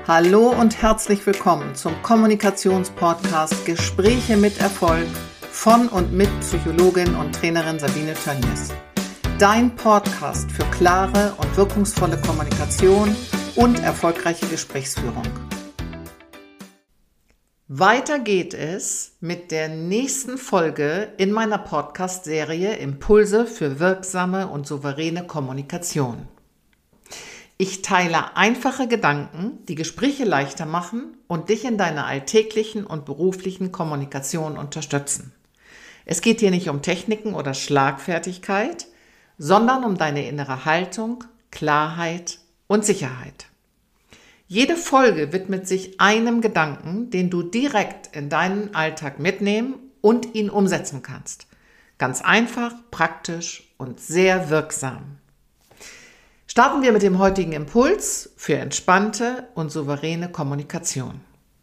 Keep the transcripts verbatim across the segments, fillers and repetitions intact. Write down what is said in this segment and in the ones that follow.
Hallo und herzlich willkommen zum Kommunikationspodcast Gespräche mit Erfolg von und mit Psychologin und Trainerin Sabine Tönjes. Dein Podcast für klare und wirkungsvolle Kommunikation und erfolgreiche Gesprächsführung. Weiter geht es mit der nächsten Folge in meiner Podcast-Serie Impulse für wirksame und souveräne Kommunikation. Ich teile einfache Gedanken, die Gespräche leichter machen und dich in deiner alltäglichen und beruflichen Kommunikation unterstützen. Es geht hier nicht um Techniken oder Schlagfertigkeit, sondern um deine innere Haltung, Klarheit und Sicherheit. Jede Folge widmet sich einem Gedanken, den du direkt in deinen Alltag mitnehmen und ihn umsetzen kannst. Ganz einfach, praktisch und sehr wirksam. Starten wir mit dem heutigen Impuls für entspannte und souveräne Kommunikation.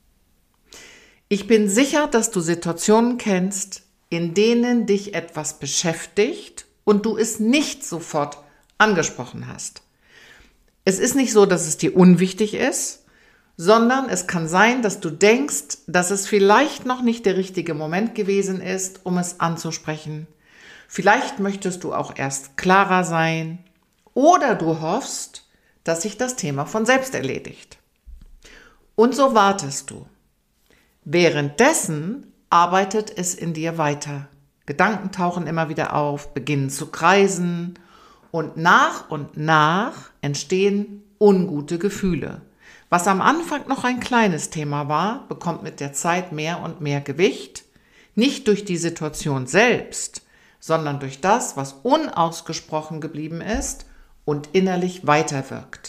Ich bin sicher, dass du Situationen kennst, in denen dich etwas beschäftigt und du es nicht sofort angesprochen hast. Es ist nicht so, dass es dir unwichtig ist, sondern es kann sein, dass du denkst, dass es vielleicht noch nicht der richtige Moment gewesen ist, um es anzusprechen. Vielleicht möchtest du auch erst klarer sein. Oder du hoffst, dass sich das Thema von selbst erledigt. Und so wartest du. Währenddessen arbeitet es in dir weiter. Gedanken tauchen immer wieder auf, beginnen zu kreisen und nach und nach entstehen ungute Gefühle. Was am Anfang noch ein kleines Thema war, bekommt mit der Zeit mehr und mehr Gewicht, nicht durch die Situation selbst, sondern durch das, was unausgesprochen geblieben ist und innerlich weiterwirkt.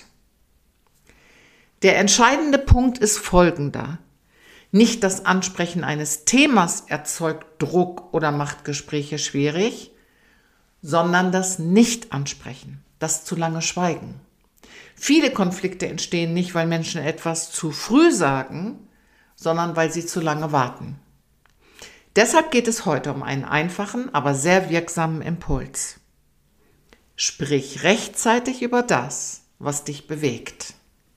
Der entscheidende Punkt ist folgender. Nicht das Ansprechen eines Themas erzeugt Druck oder macht Gespräche schwierig, sondern das Nicht-Ansprechen, das zu lange Schweigen. Viele Konflikte entstehen nicht, weil Menschen etwas zu früh sagen, sondern weil sie zu lange warten. Deshalb geht es heute um einen einfachen, aber sehr wirksamen Impuls. Sprich rechtzeitig über das, was dich bewegt.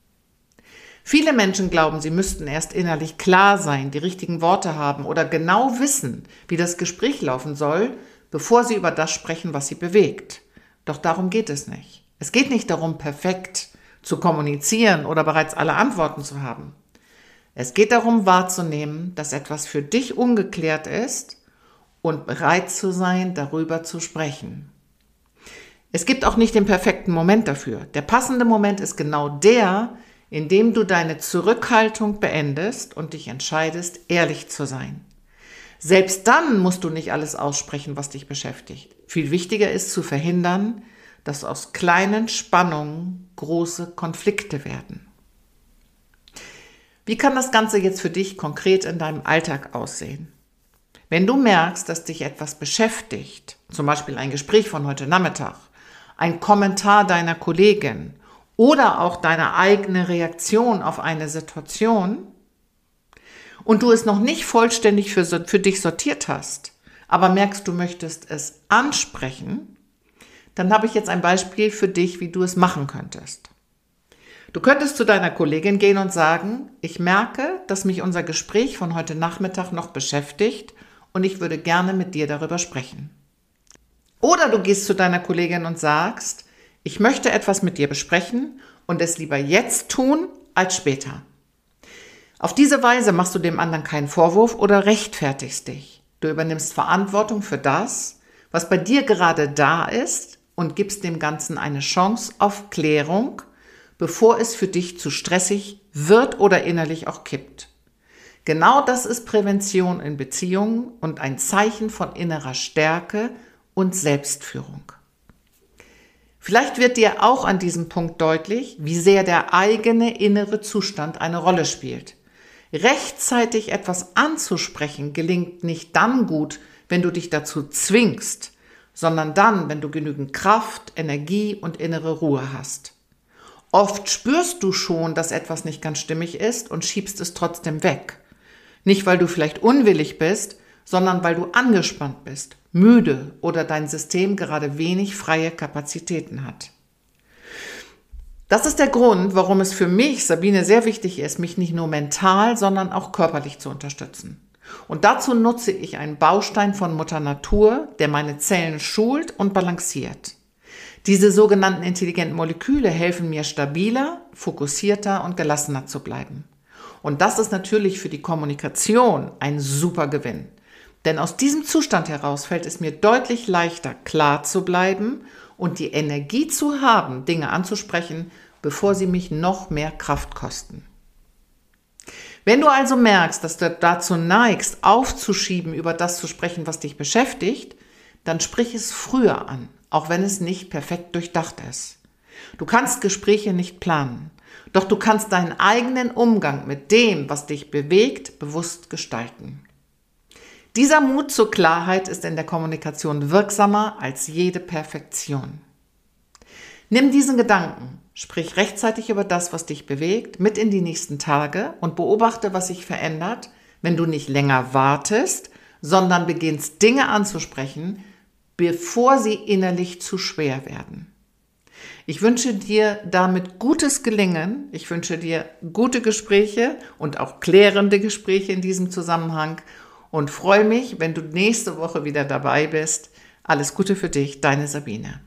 Viele Menschen glauben, sie müssten erst innerlich klar sein, die richtigen Worte haben oder genau wissen, wie das Gespräch laufen soll, bevor sie über das sprechen, was sie bewegt. Doch darum geht es nicht. Es geht nicht darum, perfekt zu kommunizieren oder bereits alle Antworten zu haben. Es geht darum, wahrzunehmen, dass etwas für dich ungeklärt ist und bereit zu sein, darüber zu sprechen. Es gibt auch nicht den perfekten Moment dafür. Der passende Moment ist genau der, in dem du deine Zurückhaltung beendest und dich entscheidest, ehrlich zu sein. Selbst dann musst du nicht alles aussprechen, was dich beschäftigt. Viel wichtiger ist zu verhindern, dass aus kleinen Spannungen große Konflikte werden. Wie kann das Ganze jetzt für dich konkret in deinem Alltag aussehen? Wenn du merkst, dass dich etwas beschäftigt, zum Beispiel ein Gespräch von heute Nachmittag, ein Kommentar deiner Kollegin oder auch deine eigene Reaktion auf eine Situation und du es noch nicht vollständig für, für dich sortiert hast, aber merkst, du möchtest es ansprechen, dann habe ich jetzt ein Beispiel für dich, wie du es machen könntest. Du könntest zu deiner Kollegin gehen und sagen, ich merke, dass mich unser Gespräch von heute Nachmittag noch beschäftigt und ich würde gerne mit dir darüber sprechen. Oder du gehst zu deiner Kollegin und sagst, ich möchte etwas mit dir besprechen und es lieber jetzt tun als später. Auf diese Weise machst du dem anderen keinen Vorwurf oder rechtfertigst dich. Du übernimmst Verantwortung für das, was bei dir gerade da ist und gibst dem Ganzen eine Chance auf Klärung, bevor es für dich zu stressig wird oder innerlich auch kippt. Genau das ist Prävention in Beziehungen und ein Zeichen von innerer Stärke und Selbstführung. Vielleicht wird dir auch an diesem Punkt deutlich, wie sehr der eigene innere Zustand eine Rolle spielt. Rechtzeitig etwas anzusprechen gelingt nicht dann gut, wenn du dich dazu zwingst, sondern dann, wenn du genügend Kraft, Energie und innere Ruhe hast. Oft spürst du schon, dass etwas nicht ganz stimmig ist und schiebst es trotzdem weg. Nicht, weil du vielleicht unwillig bist, sondern weil du angespannt bist, müde oder dein System gerade wenig freie Kapazitäten hat. Das ist der Grund, warum es für mich, Sabine, sehr wichtig ist, mich nicht nur mental, sondern auch körperlich zu unterstützen. Und dazu nutze ich einen Baustein von Mutter Natur, der meine Zellen schult und balanciert. Diese sogenannten intelligenten Moleküle helfen mir stabiler, fokussierter und gelassener zu bleiben. Und das ist natürlich für die Kommunikation ein super Gewinn. Denn aus diesem Zustand heraus fällt es mir deutlich leichter, klar zu bleiben und die Energie zu haben, Dinge anzusprechen, bevor sie mich noch mehr Kraft kosten. Wenn du also merkst, dass du dazu neigst, aufzuschieben, über das zu sprechen, was dich beschäftigt, dann sprich es früher an, auch wenn es nicht perfekt durchdacht ist. Du kannst Gespräche nicht planen, doch du kannst deinen eigenen Umgang mit dem, was dich bewegt, bewusst gestalten. Dieser Mut zur Klarheit ist in der Kommunikation wirksamer als jede Perfektion. Nimm diesen Gedanken, sprich rechtzeitig über das, was dich bewegt, mit in die nächsten Tage und beobachte, was sich verändert, wenn du nicht länger wartest, sondern beginnst, Dinge anzusprechen, bevor sie innerlich zu schwer werden. Ich wünsche dir damit gutes Gelingen, ich wünsche dir gute Gespräche und auch klärende Gespräche in diesem Zusammenhang und freue mich, wenn du nächste Woche wieder dabei bist. Alles Gute für dich, deine Sabine.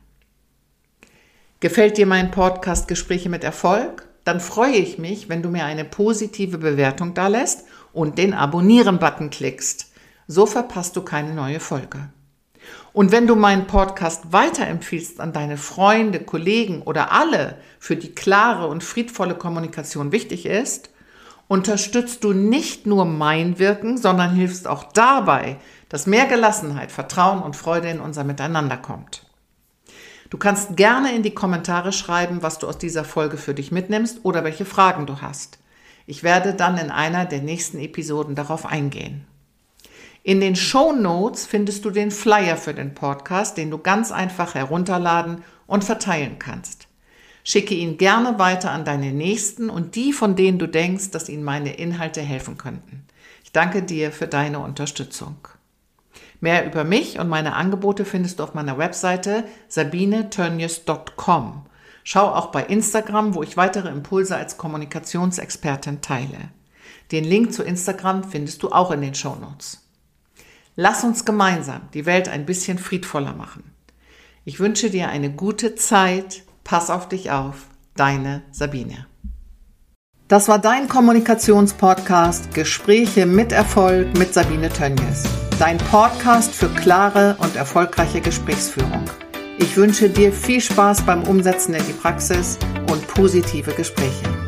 Gefällt dir mein Podcast Gespräche mit Erfolg? Dann freue ich mich, wenn du mir eine positive Bewertung dalässt und den Abonnieren-Button klickst. So verpasst du keine neue Folge. Und wenn du meinen Podcast weiterempfiehlst an deine Freunde, Kollegen oder alle, für die klare und friedvolle Kommunikation wichtig ist, unterstützt du nicht nur mein Wirken, sondern hilfst auch dabei, dass mehr Gelassenheit, Vertrauen und Freude in unser Miteinander kommt. Du kannst gerne in die Kommentare schreiben, was du aus dieser Folge für dich mitnimmst oder welche Fragen du hast. Ich werde dann in einer der nächsten Episoden darauf eingehen. In den Shownotes findest du den Flyer für den Podcast, den du ganz einfach herunterladen und verteilen kannst. Schicke ihn gerne weiter an deine Nächsten und die, von denen du denkst, dass ihnen meine Inhalte helfen könnten. Ich danke dir für deine Unterstützung. Mehr über mich und meine Angebote findest du auf meiner Webseite sabine tönjes punkt com. Schau auch bei Instagram, wo ich weitere Impulse als Kommunikationsexpertin teile. Den Link zu Instagram findest du auch in den Shownotes. Lass uns gemeinsam die Welt ein bisschen friedvoller machen. Ich wünsche dir eine gute Zeit. Pass auf dich auf. Deine Sabine. Das war dein Kommunikationspodcast Gespräche mit Erfolg mit Sabine Tönjes. Dein Podcast für klare und erfolgreiche Gesprächsführung. Ich wünsche dir viel Spaß beim Umsetzen in die Praxis und positive Gespräche.